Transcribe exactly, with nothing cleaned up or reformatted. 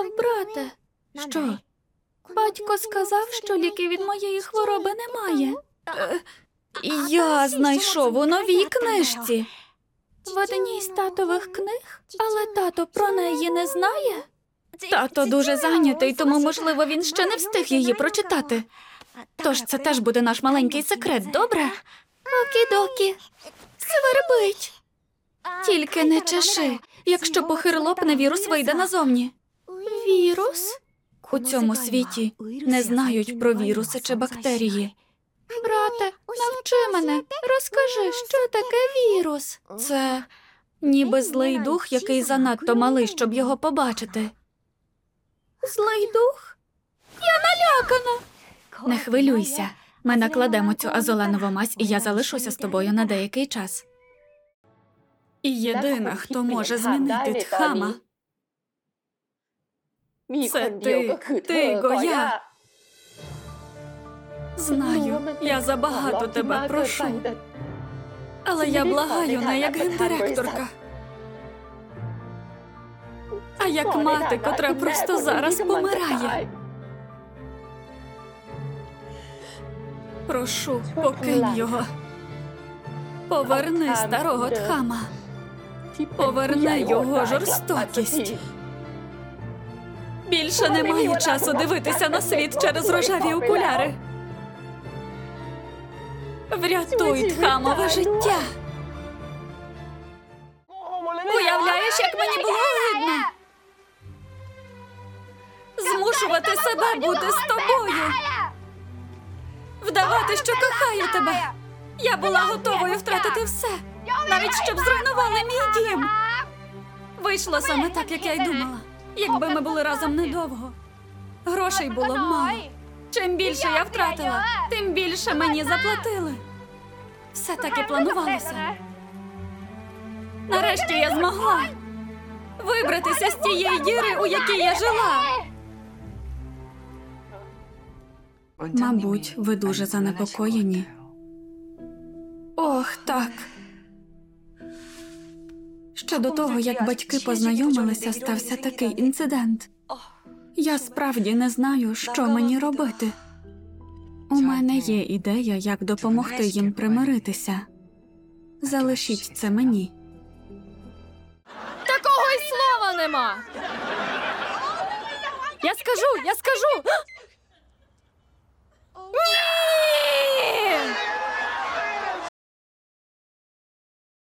Агов, брате. Що? Батько сказав, що ліків від моєї хвороби немає. Е, я знайшов у новій книжці. В одній з татових книг? Але тато про неї не знає? Тато дуже зайнятий, тому, можливо, він ще не встиг її прочитати. Тож це теж буде наш маленький секрет, добре? Окі-докі. Свербить. Тільки не чеши, якщо похир лопне, вірус вийде назовні. Вірус? У цьому світі не знають про віруси чи бактерії. Брате, навчи мене. Розкажи, що таке вірус? Це ніби злий дух, який занадто малий, щоб його побачити. Злий дух? Я налякана. Не хвилюйся. Ми накладемо цю азоленову мазь, і я залишуся з тобою на деякий час. І єдина, хто може змінити Тхама, це ти, ти, Гоя. Знаю, я забагато тебе прошу, але я благаю не як гендиректорка, а як мати, котра просто зараз помирає. Прошу, покинь його. Поверни старого Тхама. Поверни його жорстокість. Більше немає часу дивитися на світ через рожеві окуляри. Врятуй Тхамове життя. Уявляєш, як мені було огидно? Змушувати себе бути з тобою. Вдавати, що кохаю тебе. Я була готовою втратити все, навіть щоб зруйнували мій дім. Вийшло саме так, як я й думала. Якби ми були разом недовго. Грошей було мало. Чим більше я втратила, тим більше мені заплатили. Все так і планувалося. Нарешті я змогла вибратися з тієї діри, у якій я жила. Мабуть, ви дуже занепокоєні. Ох, так. Ще до того, як батьки познайомилися, стався такий інцидент. Я справді не знаю, що мені робити. У мене є ідея, як допомогти їм примиритися. Залишіть це мені. Такого й слова нема. Я скажу, я скажу! Ні!